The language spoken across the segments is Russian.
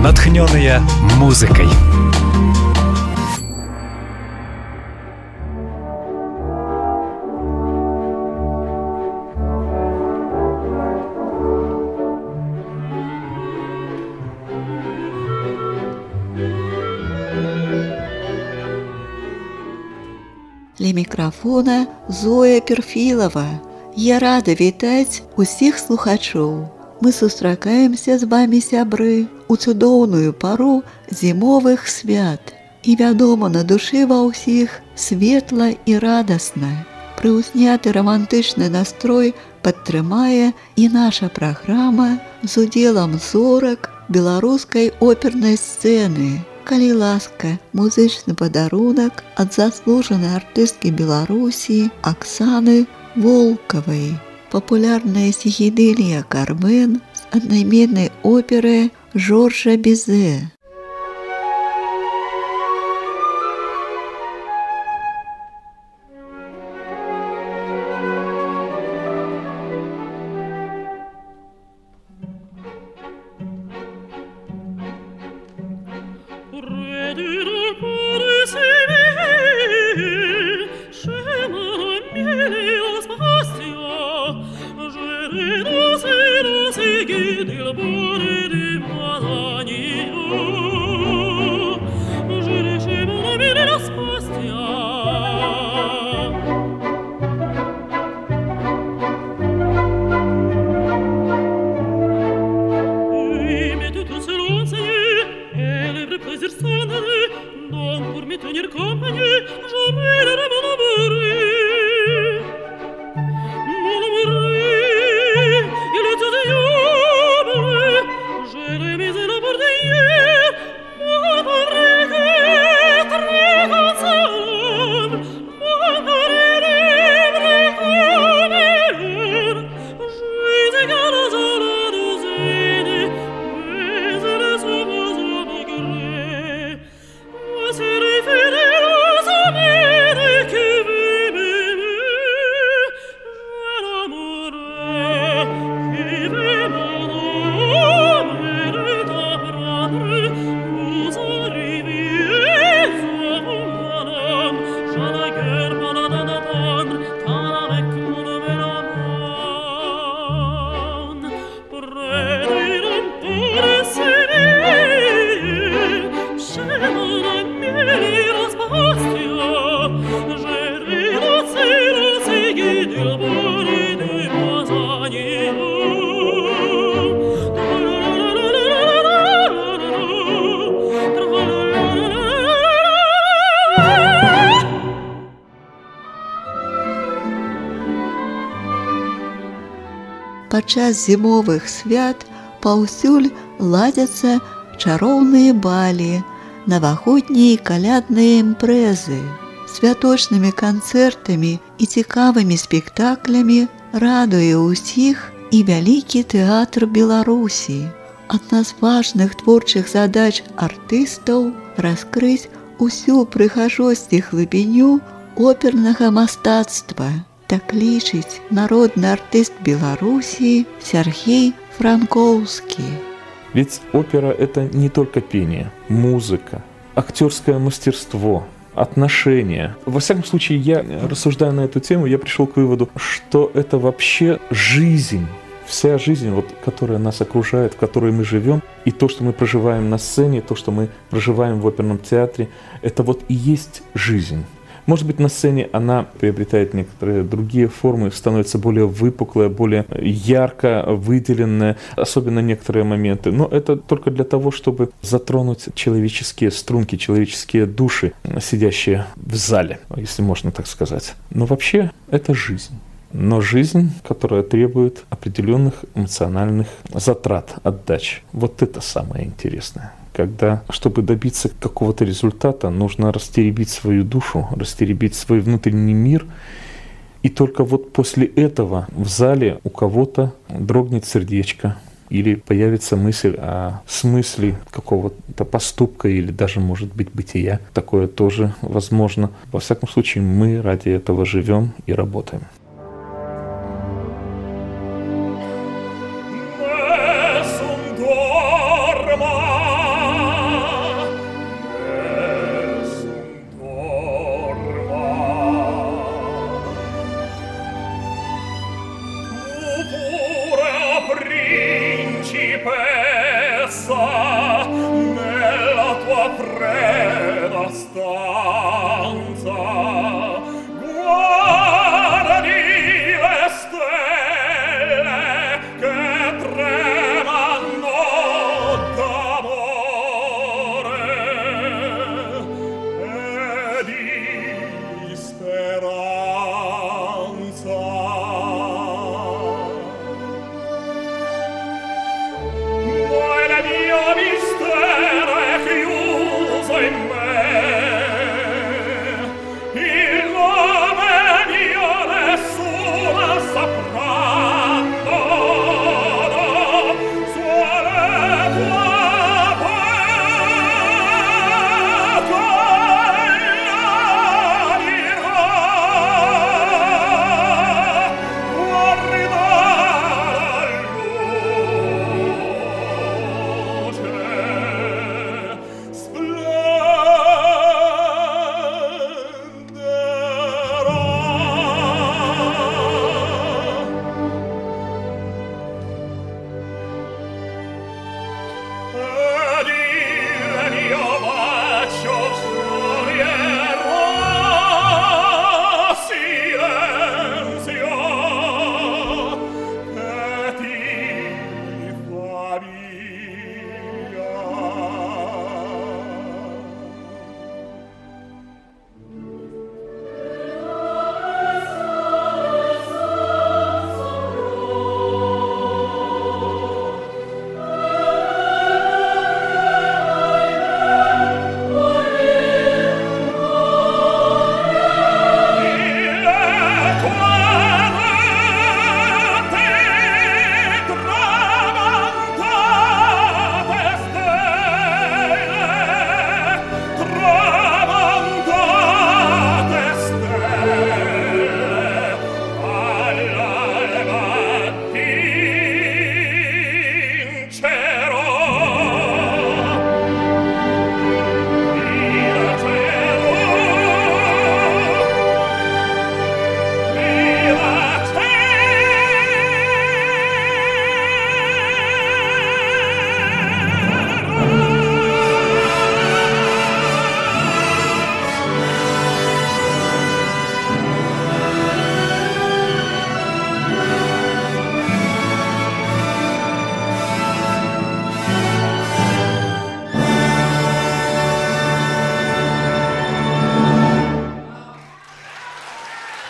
натхненные музыкой. Ля мікрафона Зоя Перфілава. Я рада вітаць усіх слухачоў. Мы сустракаемся з вамі, сябры, у цудоўную пару зімовых свят. І вядома, на душы ва ўсіх светла і радасна. Прыўзняты рамантычны настрой падтрымае і наша праграма з удзелам зорак беларускай опернай сцэны. Калі ласка, музычны падарунак ад заслужанай артысткі Беларусі Аксаны Волкавай. Папулярная псіхедэлія «Кармен» з аднайменнай оперы Жоржа Бізе. Падчас зімовых свят паўсюль ладзяцца чароўныя балі, навагоднія калядныя імпрэзы. Святочнымі канцэртамі і цікавымі спектаклямі радуе ўсіх і вялікі тэатр Беларусі. Адна з важных творчых задач артыстаў раскрыць усю прыгажосць і глыбіню опернага мастацтва. Так лічыць народны артыст Беларуси Сергей Франковский. Ведь опера – это не только пение, музыка, актерское мастерство, отношения. Во всяком случае, я, рассуждая на эту тему, я пришел к выводу, что это вообще жизнь. Вся жизнь, вот, которая нас окружает, в которой мы живем, и то, что мы проживаем на сцене, то, что мы проживаем в оперном театре, это вот и есть жизнь. Может быть, на сцене она приобретает некоторые другие формы, становится более выпуклая, более ярко выделенная, особенно некоторые моменты. Но это только для того, чтобы затронуть человеческие струнки, человеческие души, сидящие в зале, если можно так сказать. Но вообще это жизнь. Но жизнь, которая требует определенных эмоциональных затрат, отдач. Вот это самое интересное. Когда, чтобы добиться какого-то результата, нужно растеребить свою душу, растеребить свой внутренний мир. И только вот после этого в зале у кого-то дрогнет сердечко, или появится мысль о смысле какого-то поступка, или даже, может быть, бытия. Такое тоже возможно. Во всяком случае, мы ради этого живем и работаем.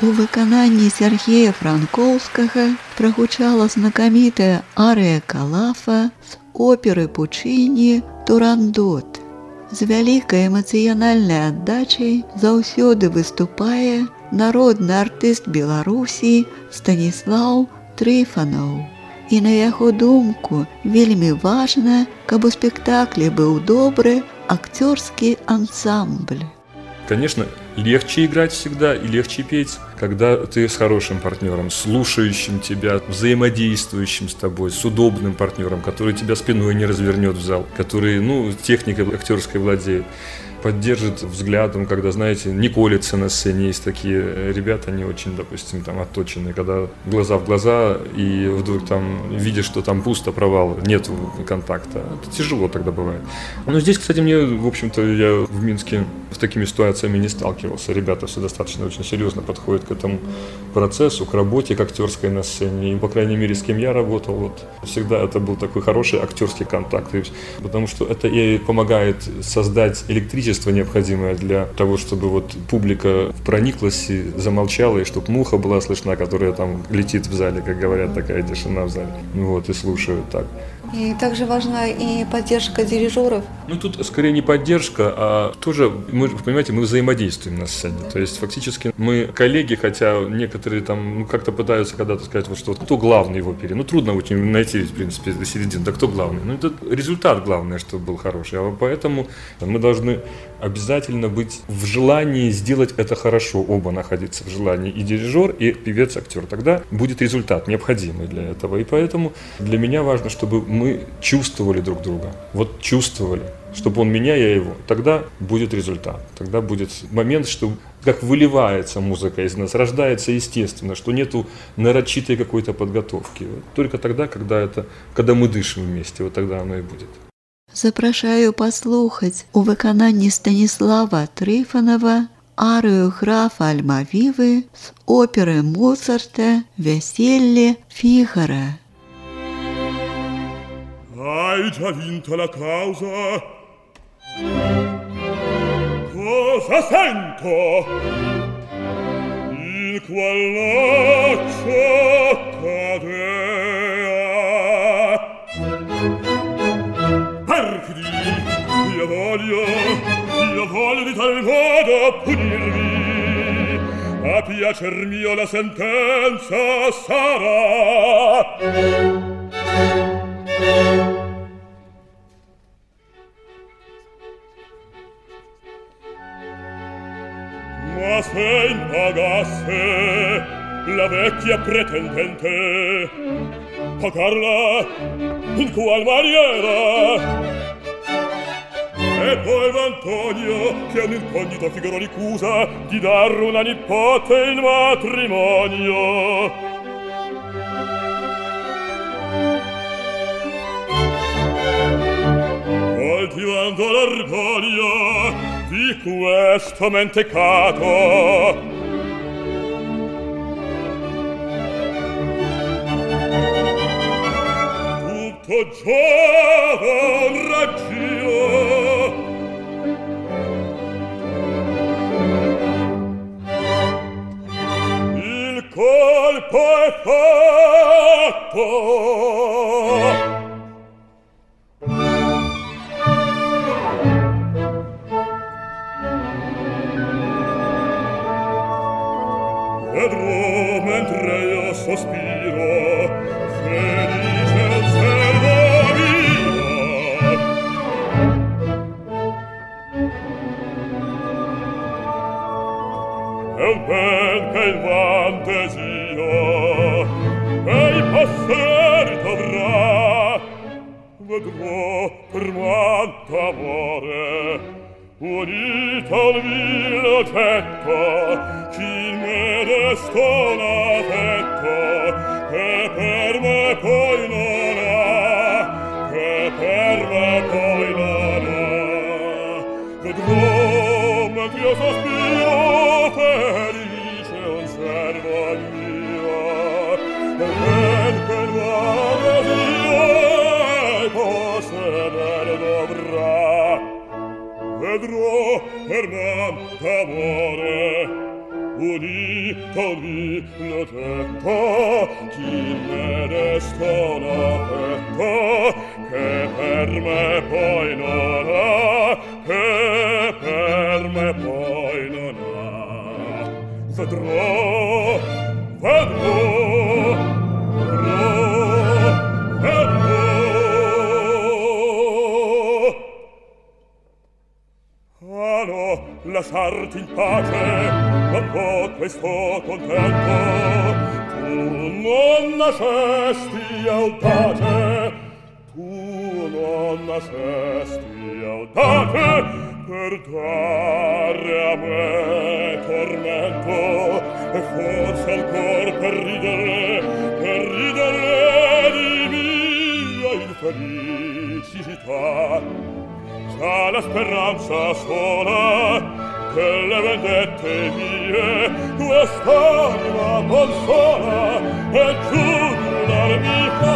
У выкананні Сергея Франкоўскага прагучала знакамітая арыя Калафа з оперы Пучыні «Турандот». З вялікай эмацыянальнай аддачай заўсёды выступае народны артыст Беларусі Станіслаў Трыфанаў. І на яго думку, вельмі важна, каб у спектаклі быў добры акцёрскі ансамбль. Конечно, легче играть всегда и легче петь, когда ты с хорошим партнером, слушающим тебя, взаимодействующим с тобой, с удобным партнером, который тебя спиной не развернет в зал, который, техникой актерской владеет, поддержит взглядом, когда, знаете, не колется на сцене. Есть такие ребята, они очень, допустим, там отточенные, когда глаза в глаза, и вдруг там видишь, что там пусто, провал, нет контакта. Это тяжело тогда бывает. Но здесь, кстати, в общем-то, я в Минске с такими ситуациями не сталкивался. Ребята все достаточно очень серьезно подходят к этому процессу, к работе, к актерской на сцене. И, по крайней мере, с кем я работал, всегда это был такой хороший актерский контакт. Потому что это и помогает создать электричество, необходимое для того, чтобы публика прониклась и замолчала, и чтобы муха была слышна, которая там летит в зале, как говорят, такая тишина в зале. И слушают так. И также важна и поддержка дирижеров. Тут скорее не поддержка, а тоже, понимаете, мы взаимодействуем на сцене. То есть фактически мы коллеги, хотя некоторые там как-то пытаются когда-то сказать, что кто главный в опере. Трудно очень найти, в принципе, до середины. Да кто главный? Это результат главное, чтобы был хороший. А поэтому мы должны обязательно быть в желании сделать это хорошо, оба находиться в желании, и дирижер, и певец-актер. Тогда будет результат, необходимый для этого. И поэтому для меня важно, чтобы мы чувствовали друг друга. Чувствовали, чтобы он меня, я его. Тогда будет результат. Тогда будет момент, что как выливается музыка из нас, рождается естественно, что нету нарочитой какой-то подготовки. Только тогда, когда мы дышим вместе, тогда оно и будет. Запрашаю паслухаць у выкананні Станіслава Трыфанава арыю графа Альмавівы з оперы Моцарта «Веселье Фигара». Hai già vinto la causa? Cosa sento? Il qual laccio cadea. Perfidi, io voglio di tal modo punirvi. A piacer mio la sentenza sarà. Ma se impagasse la vecchia pretendente, pagarla in qual maniera? E poi Antonio, che un incognito Figaro ricusa di dar una nipote in matrimonio. Coltivando l'orgoglio di questo mentecato, tutto giova un raggio. Il colpo è fatto. Vedrò mentre io sospiro, felice osservo vivo. È un ben che il van desio e i passeri dovrà. Vedrò per quanto amore unito al vil oggetto, chi me destò l'affetto, che per me poi non ha, che per me poi non ha. Vedrò mentre io sospiro, felice osservo mio, ben che il mare dio e possedere dovrà. Vedrò per me d'amore, udì diritto lo getto, chi me desta l'affetto, che per me poi non ha, che per me poi non ha. Vedrò, vedrò, lasciarti in pace, non può questo contento. Tu non nascesti audace, tu non nascesti audace, per dare a me tormento, e forse ancor per ridere di mia infelicità. Già la speranza sola delle vendette mie quest'anima consola, e giubilar mi fa,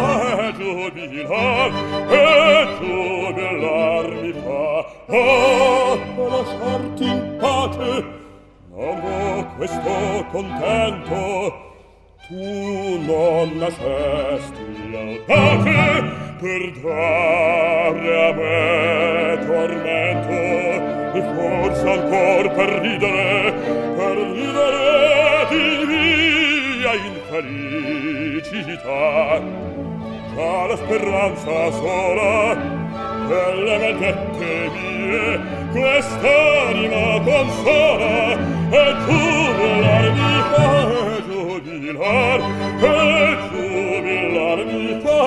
per lasciarti in pace non ho questo contento. Tu non nascesti audace per dare a me tormento, e forse ancor per ridere di mia infelicità. Già la speranza sola delle vendette mie quest'anima consola, e giubilar mi fa, giubilar mi fa,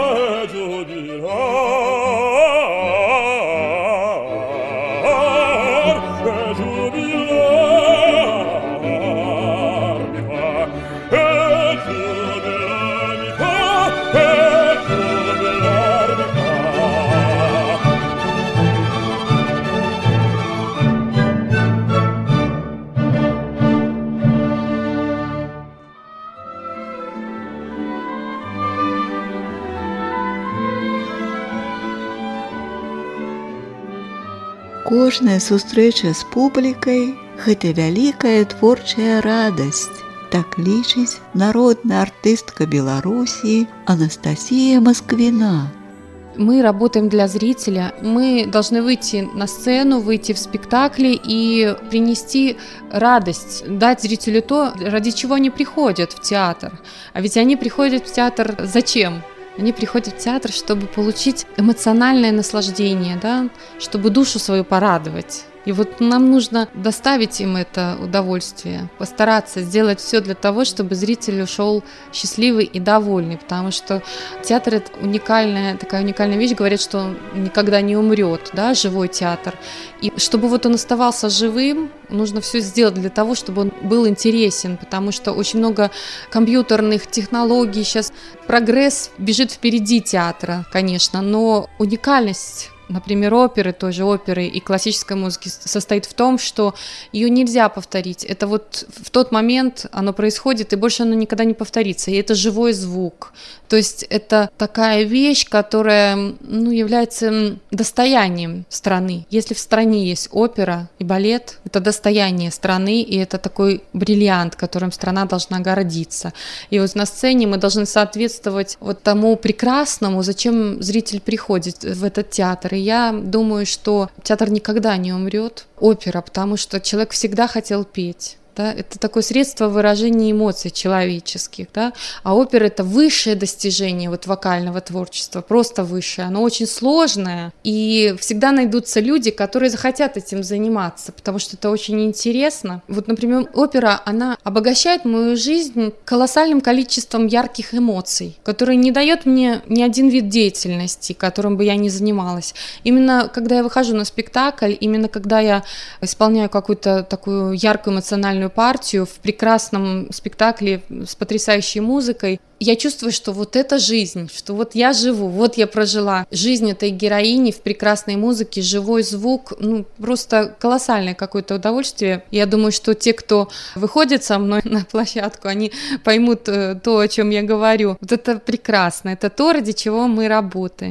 Кожная сустрэча з публікай – гэта вялікая творчая радасць. Так лічыць народная артыстка Беларусі Анастасія Москвина. Мы работаем для зрителя, мы должны выйти на сцену, выйти в спектакле и принести радость, дать зрителю то, ради чего они приходят в театр. А ведь они приходят в театр зачем? Они приходят в театр, чтобы получить эмоциональное наслаждение, да? Чтобы душу свою порадовать. И вот нам нужно доставить им это удовольствие, постараться сделать все для того, чтобы зритель ушел счастливый и довольный, потому что театр — это такая уникальная вещь, говорят, что он никогда не умрет, да, живой театр. И чтобы вот он оставался живым, нужно все сделать для того, чтобы он был интересен, потому что очень много компьютерных технологий, сейчас прогресс бежит впереди театра, конечно, но уникальность, например, оперы, той же оперы и классической музыки состоит в том, что ее нельзя повторить. Это вот в тот момент оно происходит, и больше оно никогда не повторится. И это живой звук. То есть это такая вещь, которая является достоянием страны. Если в стране есть опера и балет, это достояние страны, и это такой бриллиант, которым страна должна гордиться. И вот на сцене мы должны соответствовать вот тому прекрасному, зачем зритель приходит в этот театр. И я думаю, что театр никогда не умрет, опера, потому что человек всегда хотел петь. Да? Это такое средство выражения эмоций человеческих, да? А опера — это высшее достижение вот вокального творчества, просто высшее, оно очень сложное, и всегда найдутся люди, которые захотят этим заниматься, потому что это очень интересно. Вот, например, опера, она обогащает мою жизнь колоссальным количеством ярких эмоций, которые не дает мне ни один вид деятельности, которым бы я ни занималась. Именно когда я выхожу на спектакль, именно когда я исполняю какую-то такую яркую эмоциональную партию в прекрасном спектакле с потрясающей музыкой, я чувствую, что вот это жизнь, что вот я живу, вот я прожила жизнь этой героини в прекрасной музыке, живой звук, просто колоссальное какое-то удовольствие. Я думаю, что те, кто выходит со мной на площадку, они поймут то, о чем я говорю. Вот это прекрасно, это то, ради чего мы работаем.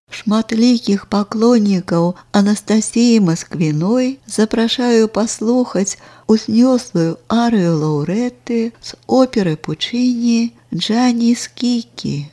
Шматлікіх паклоннікаў Анастасіі Масквіной запрашаю паслухаць узнёслую арыю лаўрэты з оперы Пучыні «Джанні Скікі».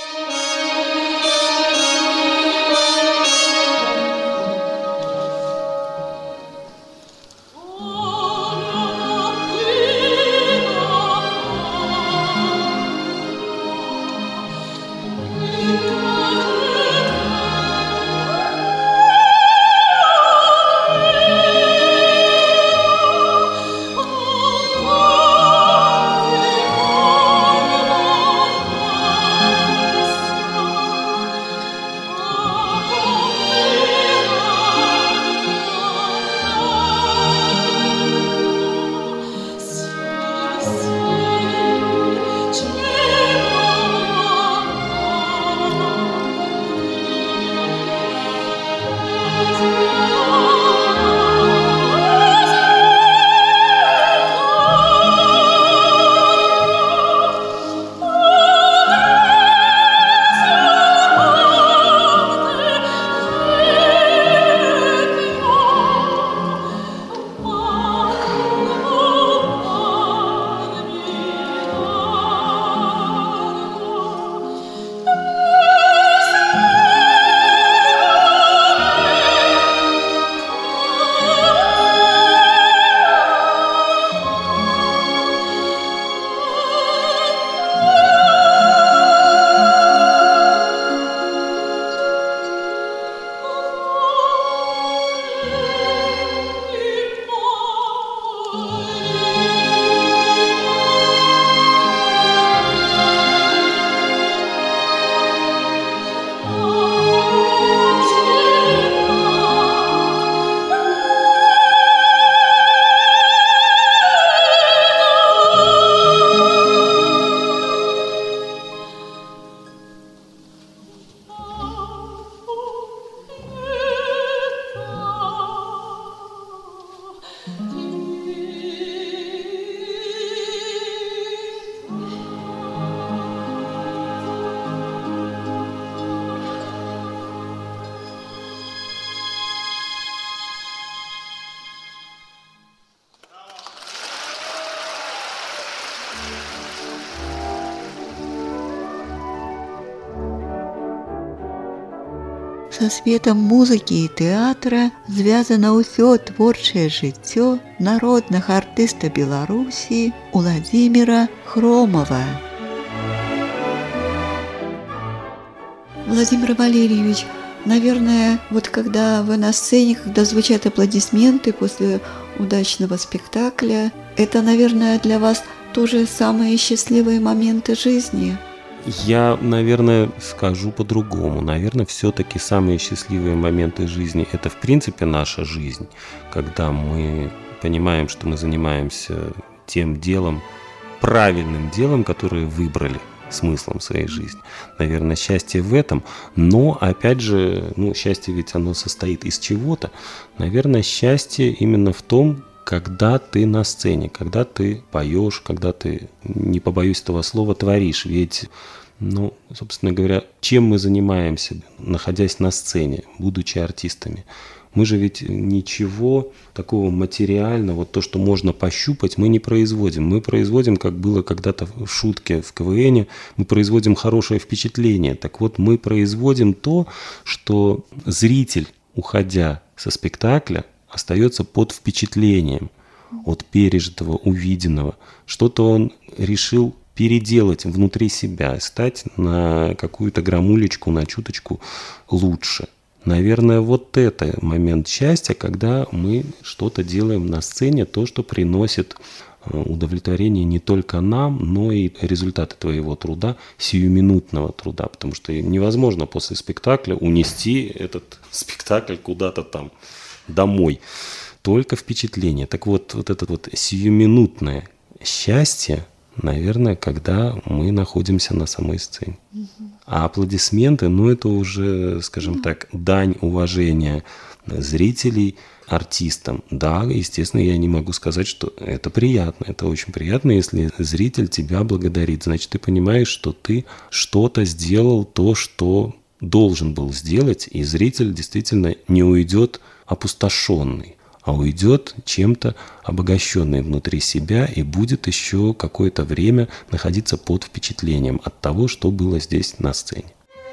Са светам музыкі і тэатра звязана ўсё творчае жыццё народнага артыста Беларусі Владимира Хромова. Владимир Валерьевич, наверное, вот когда вы на сцене, когда звучат аплодисменты после удачного спектакля, это, наверное, для вас тоже самые счастливые моменты жизни. Я, наверное, скажу по-другому. Наверное, все-таки самые счастливые моменты жизни – это, в принципе, наша жизнь, когда мы понимаем, что мы занимаемся тем делом, правильным делом, которое выбрали смыслом своей жизни. Наверное, счастье в этом, но, опять же, счастье ведь оно состоит из чего-то. Наверное, счастье именно в том, когда ты на сцене, когда ты поешь, когда ты, не побоюсь этого слова, творишь. Ведь, собственно говоря, чем мы занимаемся, находясь на сцене, будучи артистами? Мы же ведь ничего такого материального, то, что можно пощупать, мы не производим. Мы производим, как было когда-то в шутке в КВН, мы производим хорошее впечатление. Так вот, мы производим то, что зритель, уходя со спектакля, остается под впечатлением от пережитого, увиденного. Что-то он решил переделать внутри себя, стать на какую-то грамулечку, на чуточку лучше. Наверное, вот это момент счастья, когда мы что-то делаем на сцене, то, что приносит удовлетворение не только нам, но и результаты твоего труда, сиюминутного труда. Потому что невозможно после спектакля унести этот спектакль куда-то там домой. Только впечатление. Так вот это вот сиюминутное счастье, наверное, когда мы находимся на самой сцене. А аплодисменты, это уже, скажем так, дань уважения зрителей артистам. Да, естественно, я не могу сказать, что это приятно. Это очень приятно, если зритель тебя благодарит. Значит, ты понимаешь, что ты что-то сделал, то, что должен был сделать, и зритель действительно не уйдет опустошенный, а уйдет чем-то обогащенный внутри себя и будет еще какое-то время находиться под впечатлением от того, что было здесь на сцене.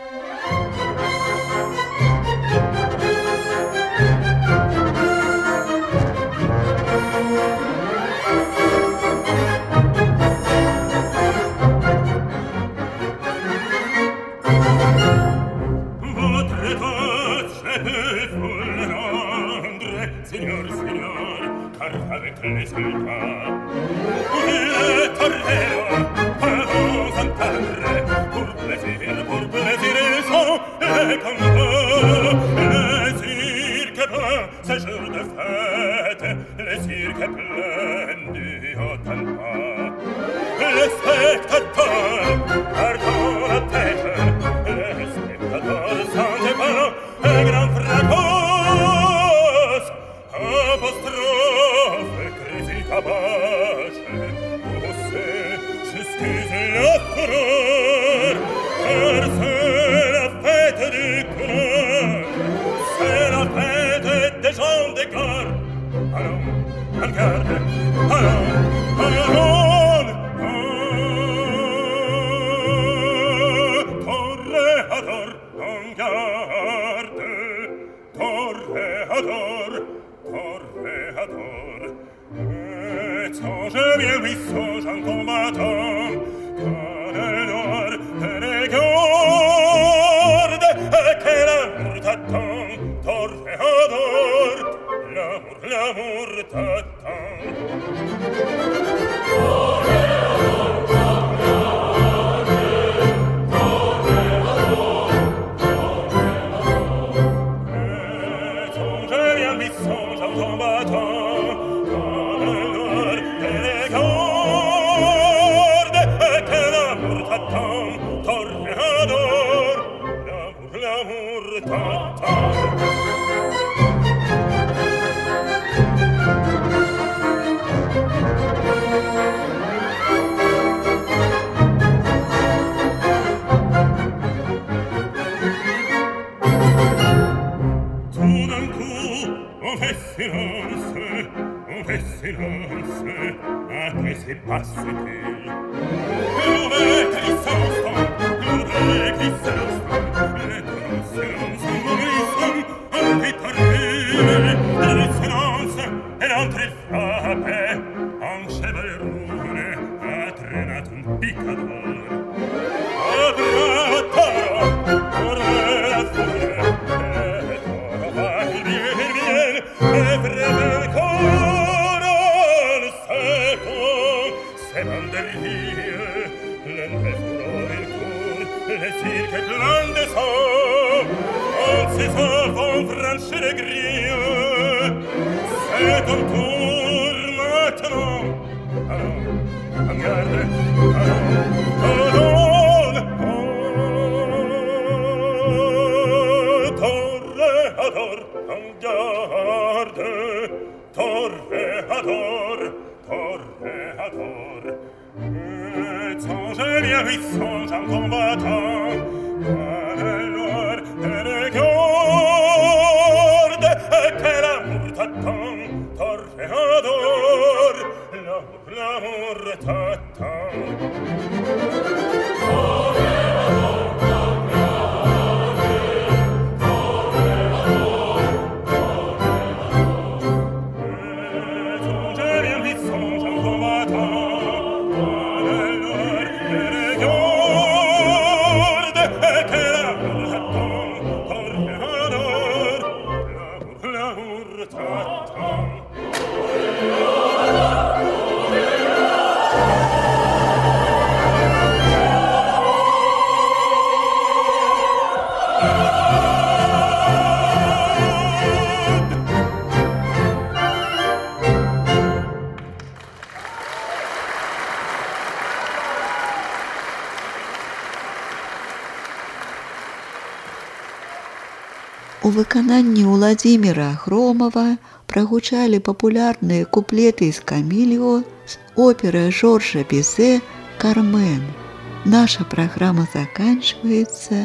У выкананні Уладзіміра Хромова прагучалі папулярныя куплеты з Камільо з оперы Жоржа Бизе «Кармен». Наша программа заканчивается.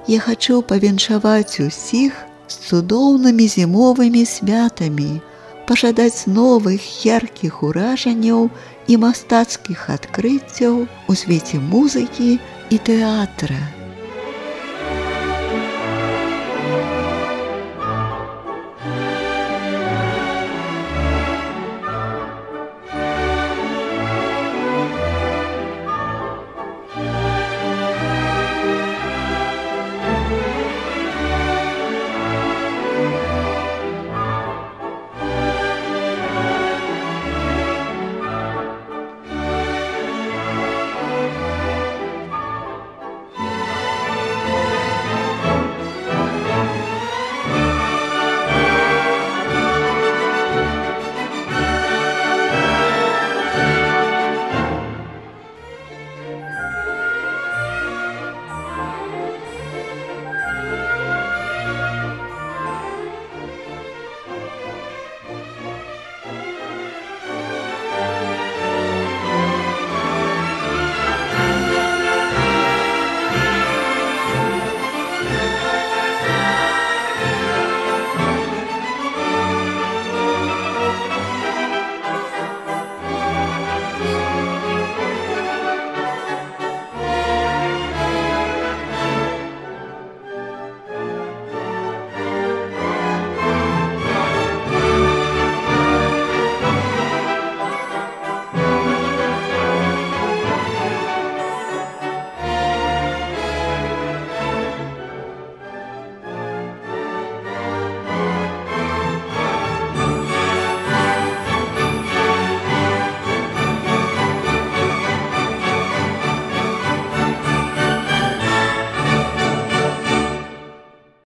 я хачу павіншаваць усіх з цудоўнымі зімовымі святамі, пажадаць новых яркіх уражанняў і мастацкіх адкрыццяў у свеце музыкі і тэатра.